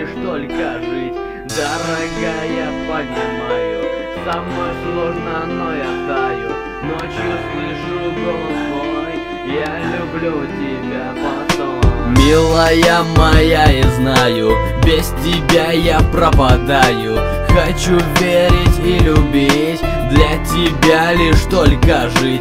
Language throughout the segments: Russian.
лишь только жить. Дорогая, понимаю, со мной сложно, но я таю. Ночью слышу голос твой, я люблю тебя, постой. Милая моя, и знаю, без тебя я пропадаю. Хочу верить и любить, для тебя лишь только жить.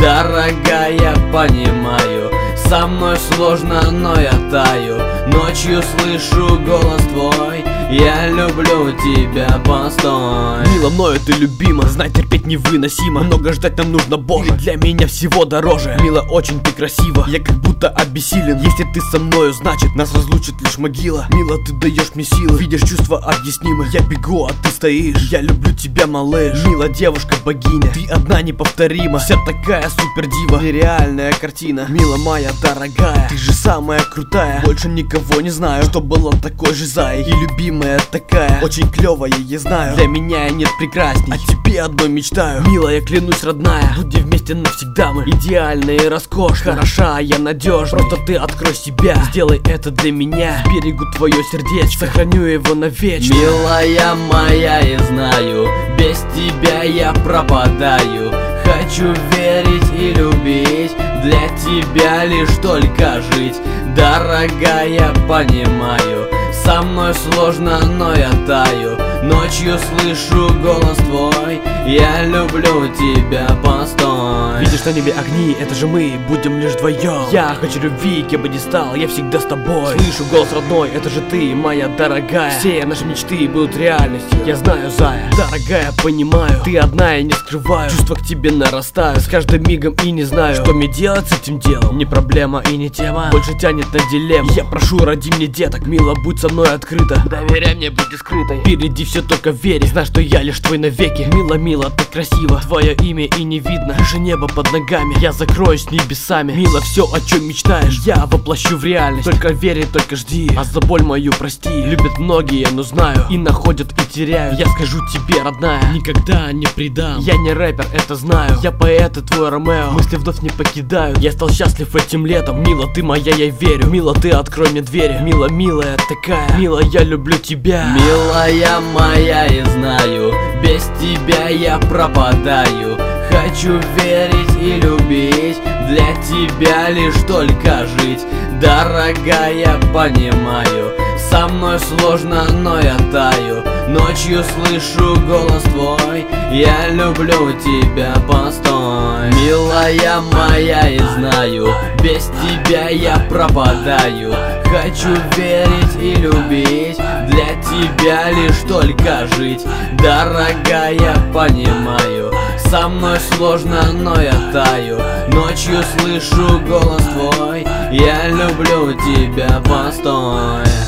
Дорогая, понимаю, со мной сложно, но я таю. Ночью слышу голос твой, я люблю тебя, постой. Мила, мною ты любима, знать терпеть невыносимо. Много ждать нам нужно, боже, для меня всего дороже. Мила, очень ты красива, я как будто обессилен. Если ты со мною, значит нас разлучит лишь могила. Мила, ты даешь мне силы, видишь чувства объяснимы. Я бегу, а ты стоишь, я люблю тебя, малыш. Мила, девушка богиня, ты одна неповторима. Вся такая супер дива, нереальная картина. Мила моя дорогая, ты же самая крутая. Больше никого не знаю, что была такой же зай. И любимая такая, очень клевая, я знаю. Для меня нет прекрасней, о тебе одной мечтаю. Мила, я клянусь, родная, будем вместе навсегда мы. Идеальная и роскошная, хороша, я надежна. Просто ты открой себя, сделай это для меня. Берегу твое сердечко, сохраню его навечно. Милая моя, и знаю, без тебя я пропадаю. Хочу верить и любить, для тебя лишь только жить. Дорогая, понимаю, со мной сложно, но я таю. Ночью слышу голос твой, я люблю тебя, постой. Видишь на небе огни, это же мы, будем лишь вдвоем. Я хочу любви, кем бы ни стал, я всегда с тобой. Слышу голос родной, это же ты, моя дорогая. Все наши мечты будут реальностью, я знаю, зая. Дорогая, понимаю, ты одна, я не скрываю. Чувства к тебе нарастают с каждым мигом, и не знаю, что мне делать с этим делом. Не проблема и не тема, больше тянет на дилемму. Я прошу, роди мне деток, мила, будь со мной открыта. Доверяй мне, будь скрытой, впереди все только верь. Знай, что я лишь твой навеки. Мила, мила, ты красиво, твое имя и не видно. Выше небо под ногами, я закроюсь небесами. Мила, все, о чем мечтаешь, я воплощу в реальность. Только верь, только жди, а за боль мою прости. Любят многие, но знаю, и находят, и теряют. Я скажу тебе, родная, никогда не предам. Я не рэпер, это знаю, я поэт и твой Ромео. Мысли вновь не покидают, я стал счастлив этим летом. Мила, ты моя, я верю. Мила, ты открой мне двери. Мила, милая такая, мила, я люблю тебя. Милая моя, и знаю, без тебя я пропадаю. Хочу верить и любить, для тебя лишь только жить. Дорогая, понимаю, со мной сложно, но я таю. Ночью слышу голос твой, я люблю тебя, постой. Милая моя, и знаю, без тебя я пропадаю. Хочу верить и любить, для тебя лишь только жить. Дорогая, понимаю, со мной сложно, но я таю. Ночью слышу голос твой, я люблю тебя, постой.